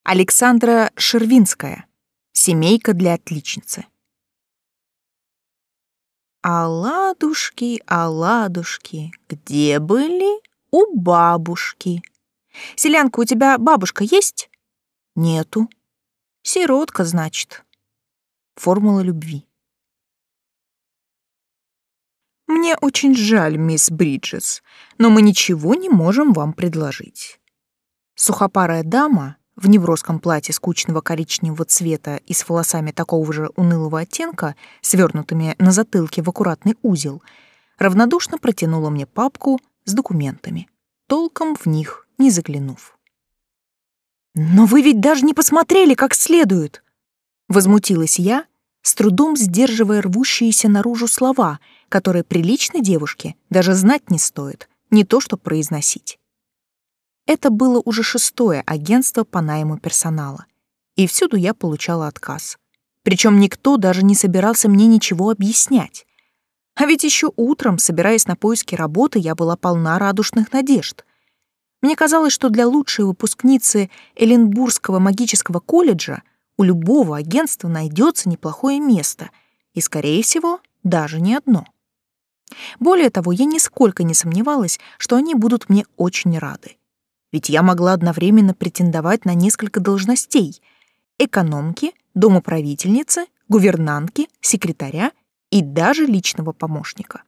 Александра Шервинская. Семейка для отличницы. Оладушки, оладушки, где были? У бабушки. Селянка, у тебя бабушка есть? Нету. Сиротка, значит. Формула любви. Мне очень жаль, мисс Бриджес, но мы ничего не можем вам предложить. Сухопарая дама в неврозском платье скучного коричневого цвета и с волосами такого же унылого оттенка, свернутыми на затылке в аккуратный узел, равнодушно протянула мне папку с документами, толком в них не заглянув. «Но вы ведь даже не посмотрели как следует!» Возмутилась я, с трудом сдерживая рвущиеся наружу слова, которые приличной девушке даже знать не стоит, не то что произносить. Это было уже 6-е агентство по найму персонала, и всюду я получала отказ. Причем никто даже не собирался мне ничего объяснять. А ведь еще утром, собираясь на поиски работы, я была полна радужных надежд. Мне казалось, что для лучшей выпускницы Эленбургского магического колледжа у любого агентства найдется неплохое место, и, скорее всего, даже не одно. Более того, я нисколько не сомневалась, что они будут мне очень рады. Ведь я могла одновременно претендовать на несколько должностей: экономки, домоправительницы, гувернантки, секретаря и даже личного помощника.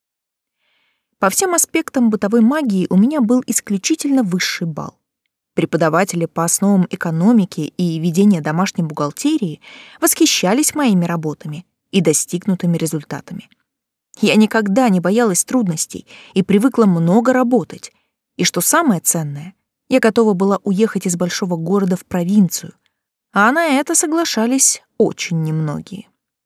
По всем аспектам бытовой магии у меня был исключительно высший балл. Преподаватели по основам экономики и ведения домашней бухгалтерии восхищались моими работами и достигнутыми результатами. Я никогда не боялась трудностей и привыкла много работать. И что самое ценное, я готова была уехать из большого города в провинцию, а на это соглашались очень немногие.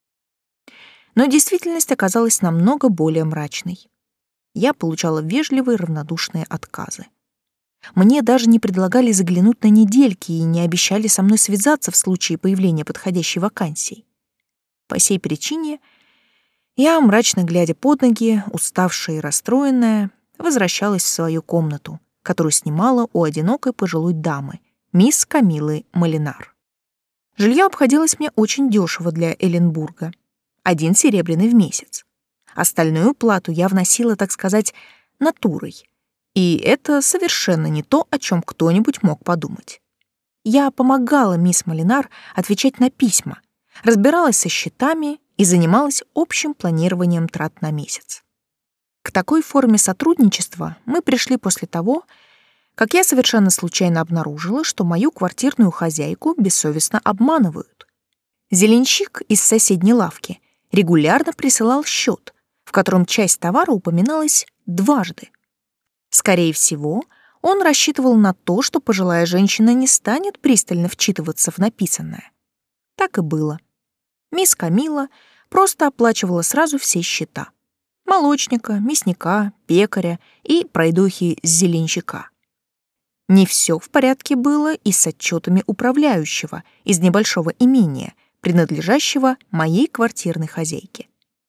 Но действительность оказалась намного более мрачной. Я получала вежливые равнодушные отказы. Мне даже не предлагали заглянуть на недельки и не обещали со мной связаться в случае появления подходящей вакансии. По сей причине я, мрачно глядя под ноги, уставшая и расстроенная, возвращалась в свою комнату, которую снимала у одинокой пожилой дамы, мисс Камилы Малинар. Жилье обходилось мне очень дешево для Эленбурга. 1 серебряный в месяц. Остальную плату я вносила, так сказать, натурой. И это совершенно не то, о чем кто-нибудь мог подумать. Я помогала мисс Малинар отвечать на письма, разбиралась со счетами и занималась общим планированием трат на месяц. К такой форме сотрудничества мы пришли после того, как я совершенно случайно обнаружила, что мою квартирную хозяйку бессовестно обманывают. Зеленщик из соседней лавки регулярно присылал счет, в котором часть товара упоминалась дважды. Скорее всего, он рассчитывал на то, что пожилая женщина не станет пристально вчитываться в написанное. Так и было. Мисс Камила просто оплачивала сразу все счета: молочника, мясника, пекаря и пройдохи с зеленщика. Не все в порядке было и с отчетами управляющего из небольшого имения, принадлежащего моей квартирной хозяйке.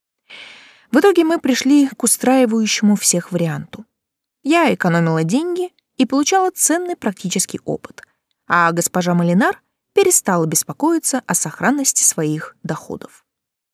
В итоге мы пришли к устраивающему всех варианту. Я экономила деньги и получала ценный практический опыт, а госпожа Малинар перестала беспокоиться о сохранности своих доходов.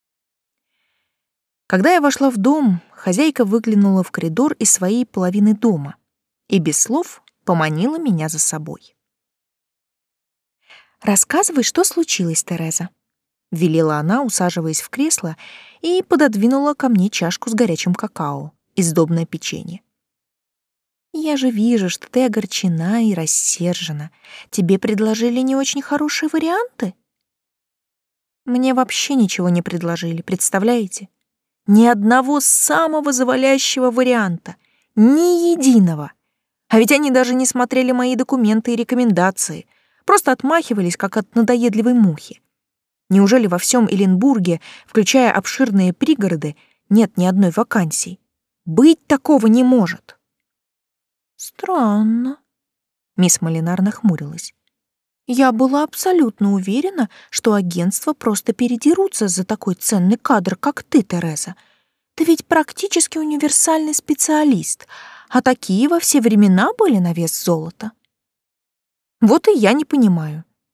Когда я вошла в дом, хозяйка выглянула в коридор из своей половины дома и без слов поманила меня за собой. «Рассказывай, что случилось, Тереза», — велела она, усаживаясь в кресло, и пододвинула ко мне чашку с горячим какао и сдобное печенье. «Я же вижу, что ты огорчена и рассержена. Тебе предложили не очень хорошие варианты?» «Мне вообще ничего не предложили, представляете? Ни одного самого завалящего варианта, ни единого. А ведь они даже не смотрели мои документы и рекомендации, просто отмахивались, как от надоедливой мухи. Неужели во всем Эленбурге, включая обширные пригороды, нет ни одной вакансии? Быть такого не может!» «Странно», — мисс Малинар нахмурилась. «Я была абсолютно уверена, что агентства просто передерутся за такой ценный кадр, как ты, Тереза. Ты ведь практически универсальный специалист, а такие во все времена были на вес золота». «Вот и я не понимаю.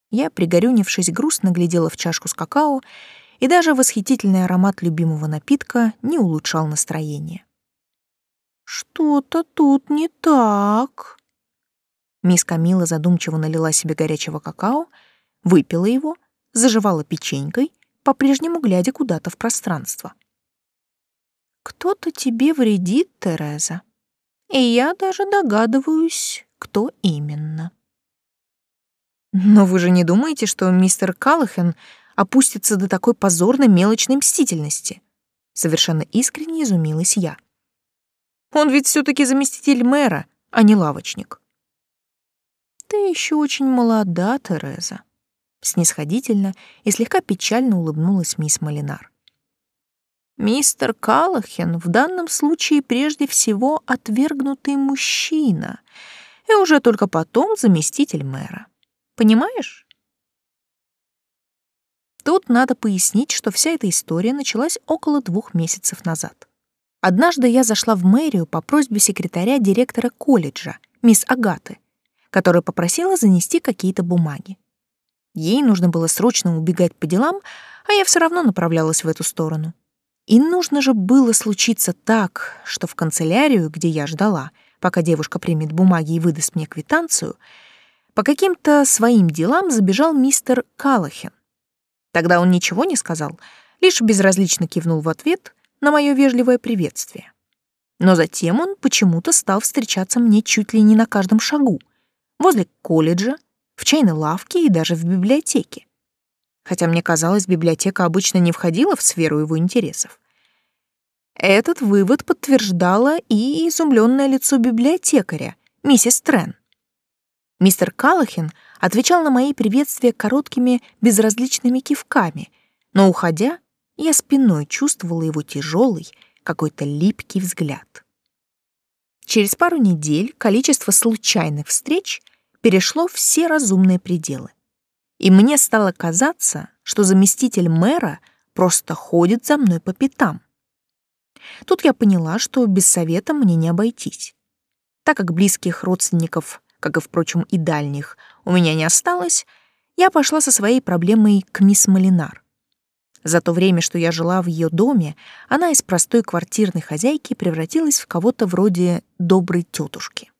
Я, пригорюнившись, грустно глядела в чашку с какао, и даже восхитительный аромат любимого напитка не улучшал настроение. «Что-то тут не так». Мисс Камила задумчиво налила себе горячего какао, выпила его, заживала печенькой, по-прежнему глядя куда-то в пространство. «Кто-то тебе вредит, Тереза, и я даже догадываюсь, кто именно». «Но вы же не думаете, что мистер Каллахан опустится до такой позорной мелочной мстительности?» Совершенно искренне изумилась я. «Он ведь все-таки заместитель мэра, а не лавочник». «Ты еще очень молода, Тереза», — снисходительно и слегка печально улыбнулась мисс Молинар. «Мистер Каллахан в данном случае прежде всего отвергнутый мужчина, и уже только потом заместитель мэра. Понимаешь?» Тут надо пояснить, что вся эта история началась около 2 месяцев назад. Однажды я зашла в мэрию по просьбе секретаря директора колледжа, мисс Агаты, которая попросила занести какие-то бумаги. Ей нужно было срочно убегать по делам, а я все равно направлялась в эту сторону. И нужно же было случиться так, что в канцелярию, где я ждала, пока девушка примет бумаги и выдаст мне квитанцию, по каким-то своим делам забежал мистер Каллахан. Тогда он ничего не сказал, лишь безразлично кивнул в ответ на мое вежливое приветствие. Но затем он почему-то стал встречаться мне чуть ли не на каждом шагу, возле колледжа, в чайной лавке и даже в библиотеке. Хотя мне казалось, библиотека обычно не входила в сферу его интересов. Этот вывод подтверждало и изумленное лицо библиотекаря, миссис Трен. Мистер Каллахан отвечал на мои приветствия короткими безразличными кивками, но, уходя, я спиной чувствовала его тяжелый, какой-то липкий взгляд. Через пару недель количество случайных встреч перешло все разумные пределы. И мне стало казаться, что заместитель мэра просто ходит за мной по пятам. Тут я поняла, что без совета мне не обойтись. Так как близких родственников, как и, впрочем, и дальних, у меня не осталось, я пошла со своей проблемой к мисс Молинар. За то время, что я жила в ее доме, она из простой квартирной хозяйки превратилась в кого-то вроде доброй тетушки.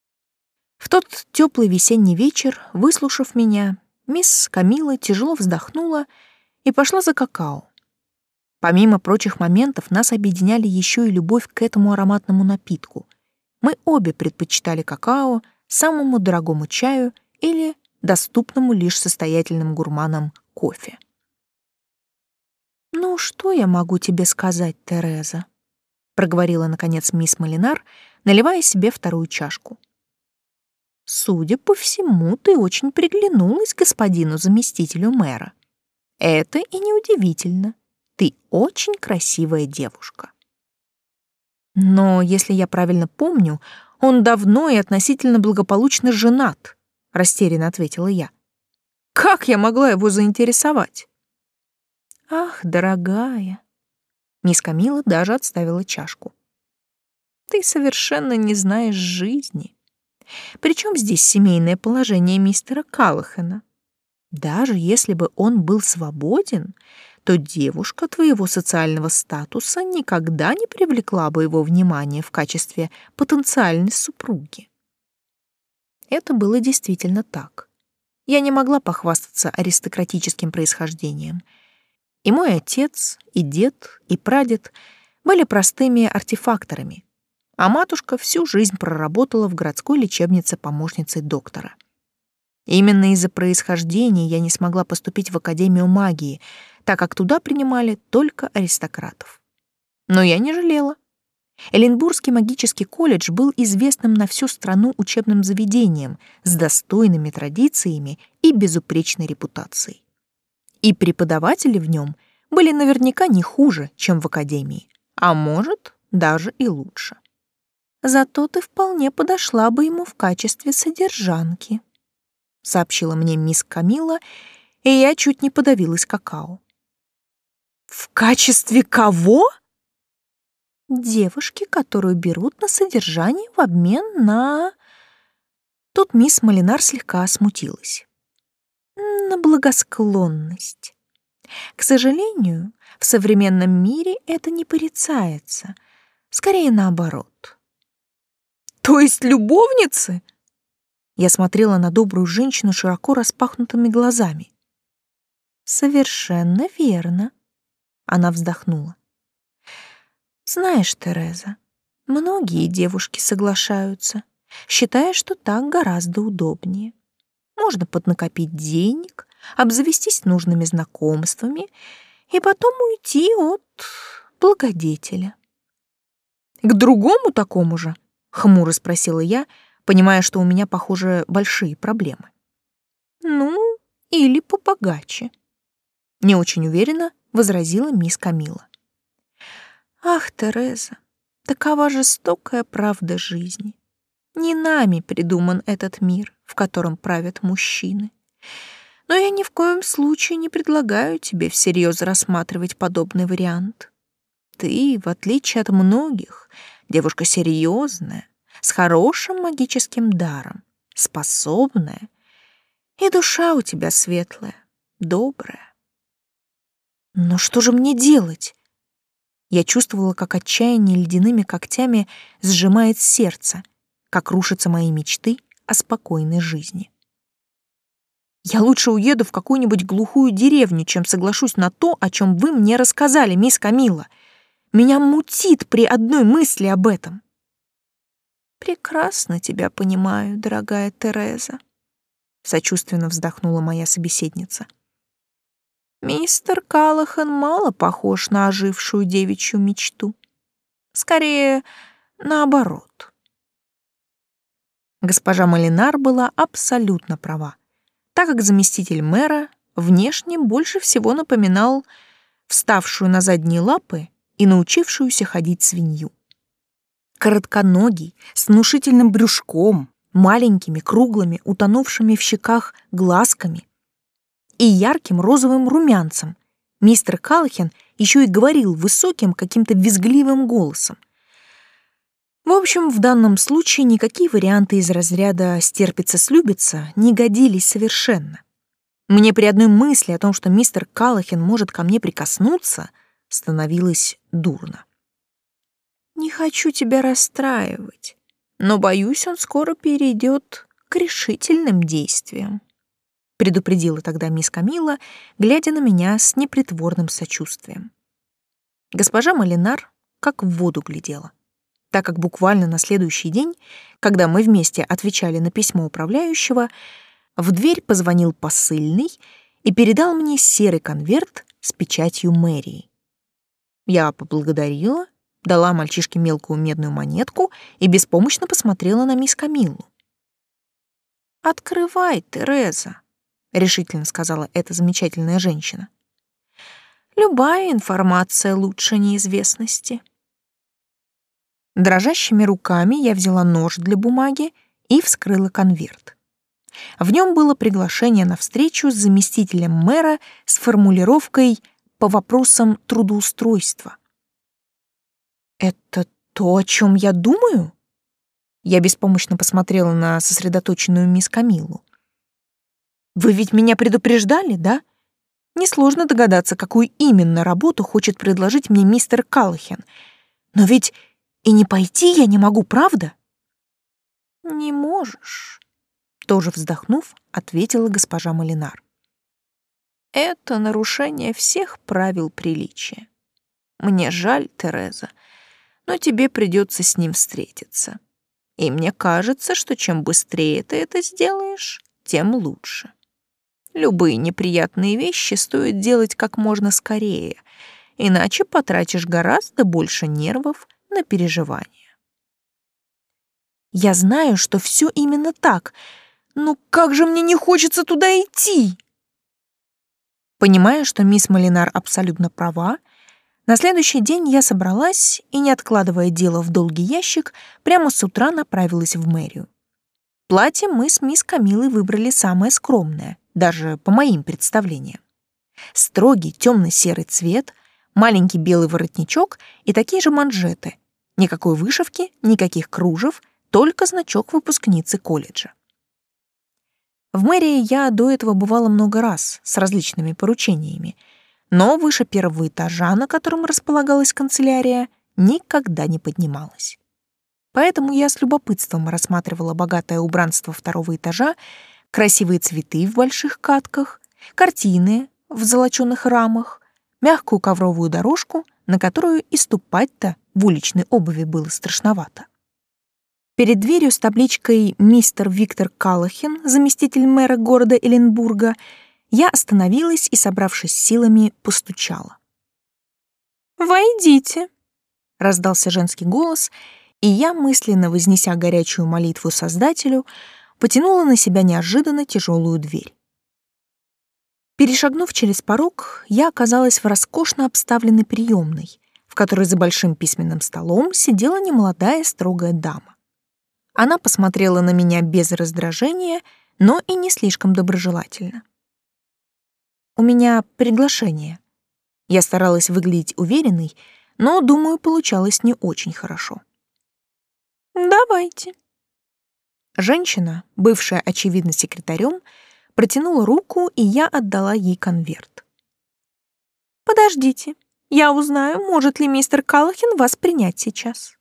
В тот теплый весенний вечер, выслушав меня, мисс Камила тяжело вздохнула и пошла за какао. Помимо прочих моментов, нас объединяли еще и любовь к этому ароматному напитку. Мы обе предпочитали какао самому дорогому чаю или доступному лишь состоятельным гурманам кофе. «Ну, что я могу тебе сказать, Тереза?» — проговорила, наконец, мисс Молинар, наливая себе вторую чашку. «Судя по всему, ты очень приглянулась господину заместителю мэра. Это и неудивительно. Ты очень красивая девушка». «Но, если я правильно помню, он давно и относительно благополучно женат», — растерянно ответила я. «Как я могла его заинтересовать?» «Ах, дорогая!» Мисс Камила даже отставила чашку. «Ты совершенно не знаешь жизни. Причем здесь семейное положение мистера Каллахана? Даже если бы он был свободен, то девушка твоего социального статуса никогда не привлекла бы его внимание в качестве потенциальной супруги». Это было действительно так. Я не могла похвастаться аристократическим происхождением. И мой отец, и дед, и прадед были простыми артефакторами, а матушка всю жизнь проработала в городской лечебнице помощницей доктора. Именно из-за происхождения я не смогла поступить в Академию магии, так как туда принимали только аристократов. Но я не жалела. Эленбургский магический колледж был известным на всю страну учебным заведением с достойными традициями и безупречной репутацией. И преподаватели в нем были наверняка не хуже, чем в академии, а может, даже и лучше. «Зато ты вполне подошла бы ему в качестве содержанки», — сообщила мне мисс Камила, и я чуть не подавилась какао. «В качестве кого?» «Девушки, которую берут на содержание в обмен на...» Тут мисс Молинар слегка смутилась. именно благосклонность. К сожалению, в современном мире это не порицается, скорее наоборот. То есть любовницы? Я смотрела на добрую женщину широко распахнутыми глазами. Совершенно верно. Она вздохнула. Знаешь, Тереза, многие девушки соглашаются, считая, что так гораздо удобнее. Можно поднакопить денег, обзавестись нужными знакомствами и потом уйти от благодетеля. «К другому такому же?» — хмуро спросила я, понимая, что у меня, похоже, большие проблемы. «Ну, или побогаче», — не очень уверенно возразила мисс Камила. «Ах, Тереза, такова жестокая правда жизни. Не нами придуман этот мир, в котором правят мужчины. Но я ни в коем случае не предлагаю тебе всерьез рассматривать подобный вариант. Ты, в отличие от многих, девушка серьезная, с хорошим магическим даром, способная, и душа у тебя светлая, добрая. Но что же мне делать? Я чувствовала, как отчаяние ледяными когтями сжимает сердце, как рушатся мои мечты о спокойной жизни. Я лучше уеду в какую-нибудь глухую деревню, чем соглашусь на то, о чем вы мне рассказали, мисс Камила. Меня мутит при одной мысли об этом. Прекрасно тебя понимаю, дорогая Тереза, сочувственно вздохнула моя собеседница. Мистер Каллахан мало похож на ожившую девичью мечту. Скорее, наоборот. Госпожа Молинар была абсолютно права, так как заместитель мэра внешне больше всего напоминал вставшую на задние лапы и научившуюся ходить свинью. Коротконогий, с внушительным брюшком, маленькими, круглыми, утонувшими в щеках глазками и ярким розовым румянцем, мистер Каллахан еще и говорил высоким, каким-то визгливым голосом. В общем, в данном случае никакие варианты из разряда «стерпится-слюбится» не годились совершенно. Мне при одной мысли о том, что мистер Каллахан может ко мне прикоснуться, становилось дурно. «Не хочу тебя расстраивать, но, боюсь, он скоро перейдет к решительным действиям», предупредила тогда мисс Камила, глядя на меня с непритворным сочувствием. Госпожа Молинар как в воду глядела, так как буквально на следующий день, когда мы вместе отвечали на письмо управляющего, в дверь позвонил посыльный и передал мне серый конверт с печатью мэрии. Я поблагодарила, дала мальчишке мелкую медную монетку и беспомощно посмотрела на мисс Камиллу. «Открывай, Тереза», — решительно сказала эта замечательная женщина. «Любая информация лучше неизвестности». Дрожащими руками я взяла нож для бумаги и вскрыла конверт. В нем было приглашение на встречу с заместителем мэра с формулировкой «по вопросам трудоустройства». «Это то, о чем я думаю?» Я беспомощно посмотрела на сосредоточенную мисс Камиллу. «Вы ведь меня предупреждали, да? Несложно догадаться, какую именно работу хочет предложить мне мистер Каллахан. Но ведь и не пойти я не могу, правда?» «Не можешь», — тоже вздохнув, ответила госпожа Молинар. «Это нарушение всех правил приличия. Мне жаль, Тереза, но тебе придется с ним встретиться. И мне кажется, что чем быстрее ты это сделаешь, тем лучше. Любые неприятные вещи стоит делать как можно скорее, иначе потратишь гораздо больше нервов на переживания». «Я знаю, что все именно так, но как же мне не хочется туда идти!» Понимая, что мисс Молинар абсолютно права, на следующий день я собралась и, не откладывая дело в долгий ящик, прямо с утра направилась в мэрию. Платье мы с мисс Камилой выбрали самое скромное, даже по моим представлениям. Строгий темно-серый цвет, маленький белый воротничок и такие же манжеты. Никакой вышивки, никаких кружев, только значок выпускницы колледжа. В мэрии я до этого бывала много раз с различными поручениями, но выше первого этажа, на котором располагалась канцелярия, никогда не поднималась. Поэтому я с любопытством рассматривала богатое убранство второго этажа, красивые цветы в больших катках, картины в золочёных рамах, мягкую ковровую дорожку, на которую и ступать-то в уличной обуви было страшновато. Перед дверью с табличкой «Мистер Виктор Каллахен, заместитель мэра города Эленбурга», я остановилась и, собравшись силами, постучала. «Войдите», — раздался женский голос, и я, мысленно вознеся горячую молитву Создателю, потянула на себя неожиданно тяжелую дверь. Перешагнув через порог, я оказалась в роскошно обставленной приемной, в которой за большим письменным столом сидела немолодая строгая дама. Она посмотрела на меня без раздражения, но и не слишком доброжелательно. «У меня приглашение». Я старалась выглядеть уверенной, но, думаю, получалось не очень хорошо. «Давайте». Женщина, бывшая, очевидно, секретарем, протянула руку, и я отдала ей конверт. «Подождите, я узнаю, может ли мистер Каллахен вас принять сейчас».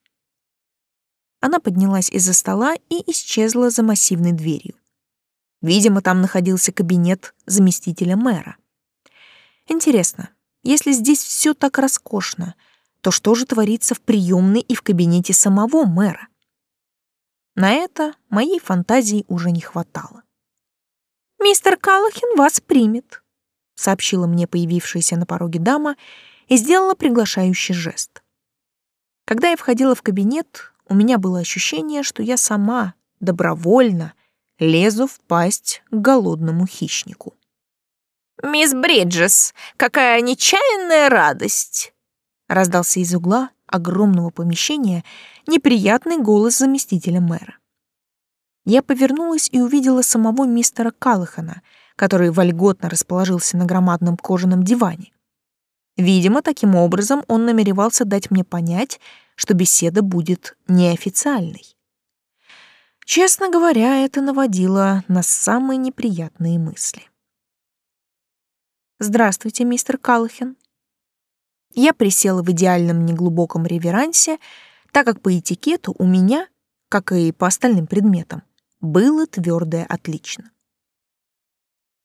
Она поднялась из-за стола и исчезла за массивной дверью. Видимо, там находился кабинет заместителя мэра. Интересно, если здесь все так роскошно, то что же творится в приемной и в кабинете самого мэра? На это моей фантазии уже не хватало. «Мистер Каллахен вас примет», — сообщила мне появившаяся на пороге дама и сделала приглашающий жест. Когда я входила в кабинет, у меня было ощущение, что я сама добровольно лезу в пасть к голодному хищнику. «Мисс Бриджес, какая нечаянная радость!» — раздался из угла огромного помещения неприятный голос заместителя мэра. Я повернулась и увидела самого мистера Каллахена, который вольготно расположился на громадном кожаном диване. Видимо, таким образом он намеревался дать мне понять, что беседа будет неофициальной. Честно говоря, это наводило на самые неприятные мысли. «Здравствуйте, мистер Каллахен». Я присела в идеальном неглубоком реверансе, так как по этикету у меня, как и по остальным предметам, было твердое отлично.